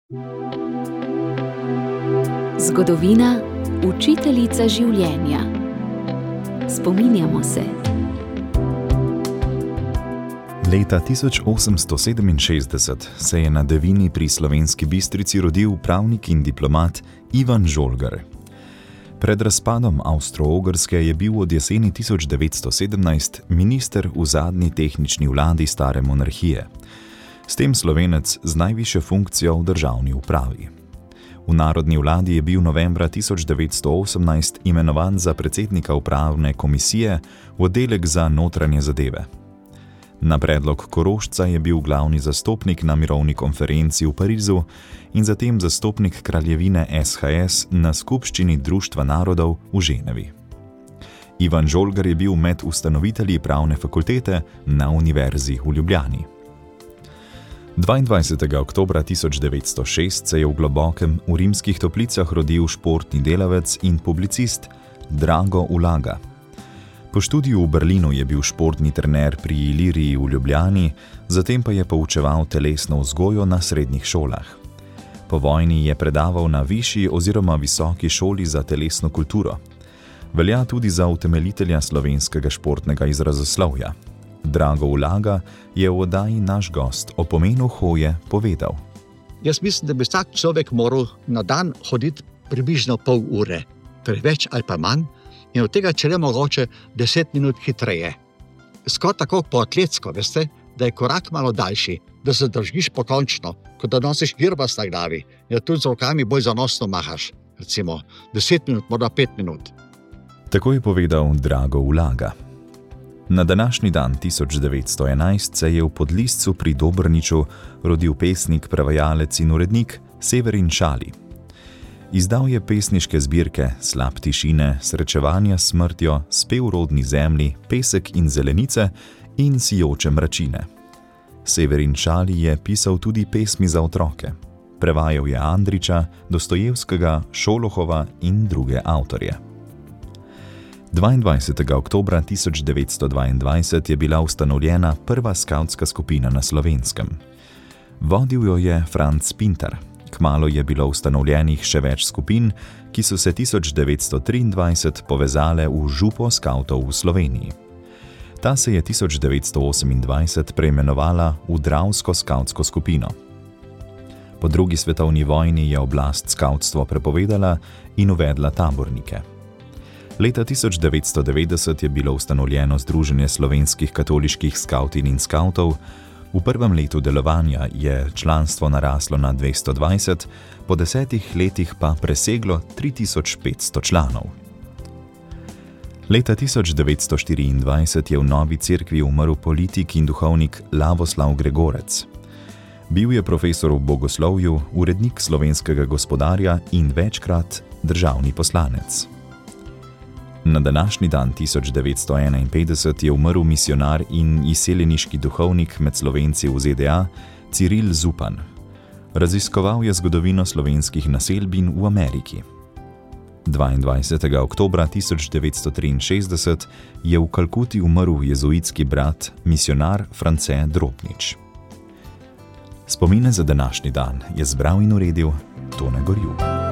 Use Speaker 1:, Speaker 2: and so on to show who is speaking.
Speaker 1: Zgodovina, učiteljica življenja. Spominjamo se.
Speaker 2: Leta 1867 se je na Devini pri Slovenski Bistrici rodil pravnik in diplomat Ivan Žolgar. Pred razpadom Avstro-Ogrske je bil od jeseni 1917 minister v zadnji tehnični vladi stare monarhije. S tem Slovenec z najvišjo funkcijo v državni upravi. V narodni vladi je bil novembra 1918 imenovan za predsednika upravne komisije v oddelek za notranje zadeve. Na predlog Korošca je bil glavni zastopnik na mirovni konferenci v Parizu in zatem zastopnik kraljevine SHS na skupščini Društva narodov v Ženevi. Ivan Žolgar je bil med ustanovitelji pravne fakultete na Univerzi v Ljubljani. 22. oktobra 1906 se je v Globokem v Rimskih Toplicah rodil športni delavec in publicist Drago Ulaga. Po študiju v Berlinu je bil športni trener pri Iliriji v Ljubljani, zatem pa je poučeval telesno vzgojo na srednjih šolah. Po vojni je predaval na višji oziroma visoki šoli za telesno kulturo. Velja tudi za utemeljitelja slovenskega športnega izrazoslovja. Drago Ulaga je v oddaji Naš gost o pomenu hoje povedal.
Speaker 3: Jaz mislim, da bi vsak človek moral na dan hoditi približno pol ure, torej več ali pa manj, in od tega če le mogoče 10 minut hitreje. Skoraj tako po atletsko, veste, da je korak malo daljši, da se držiš pokončno, kot da nosiš girbas na glavi, in tudi z rokami bolj zanosno mahaš, recimo 10 minut, morda 5 minut.
Speaker 2: Tako je povedal Drago Ulaga. Na današnji dan 1911 se je v Podliscu pri Dobrniču rodil pesnik, prevajalec in urednik Severin Šali. Izdal je pesniške zbirke Slap tišine, Srečevanja s smrtjo, Spev rodni zemlji, Pesek in zelenice in Sijoče mračine. Severin Šali je pisal tudi pesmi za otroke. Prevajal je Andrića, Dostojevskega, Šolohova in druge avtorje. 22. oktobra 1922 je bila ustanovljena prva skavtska skupina na Slovenskem. Vodil jo je Franc Pintar. Kmalu je bilo ustanovljenih še več skupin, ki so se 1923 povezale v Župo skavtov v Sloveniji. Ta se je 1928 preimenovala v Dravsko skavtsko skupino. Po drugi svetovni vojni je oblast skavtstvo prepovedala in uvedla tabornike. Leta 1990 je bilo ustanovljeno Združenje slovenskih katoliških skavtin in skavtov. V prvem letu delovanja je članstvo naraslo na 220, po 10 letih pa preseglo 3500 članov. Leta 1924 je v Novi Cerkvi umrl politik in duhovnik Lavoslav Gregorec. Bil je profesor v bogoslovju, urednik Slovenskega gospodarja in večkrat državni poslanec. Na današnji dan 1951 je umrl misionar in izseljeniški duhovnik med Slovenci v ZDA Ciril Zupan. Raziskoval je zgodovino slovenskih naselbin v Ameriki. 22. oktobra 1963 je v Kalkuti umrl jezuitski brat, misionar France Drobnič. Spomine za današnji dan je zbral in uredil Tone Gorjup.